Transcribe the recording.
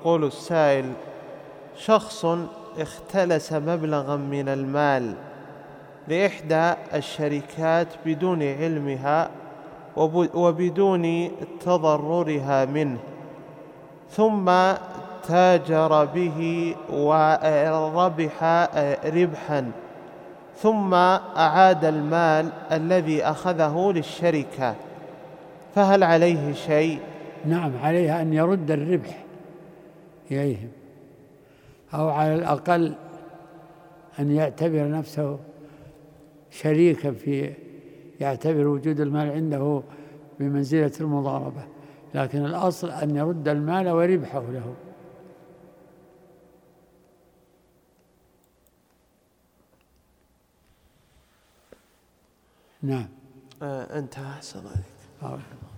يقول السائل: شخص اختلس مبلغا من المال لإحدى الشركات بدون علمها وبدون تضررها منه، ثم تاجر به وربح ربحا، ثم أعاد المال الذي أخذه للشركة، فهل عليه شيء؟ نعم، عليه أن يرد الربح إليهم، أو على الأقل أن يعتبر نفسه شريكا في، يعتبر وجود المال عنده بمنزلة المضاربة، لكن الأصل أن يرد المال وربحه له. نعم. انتهى. أحسن عليك.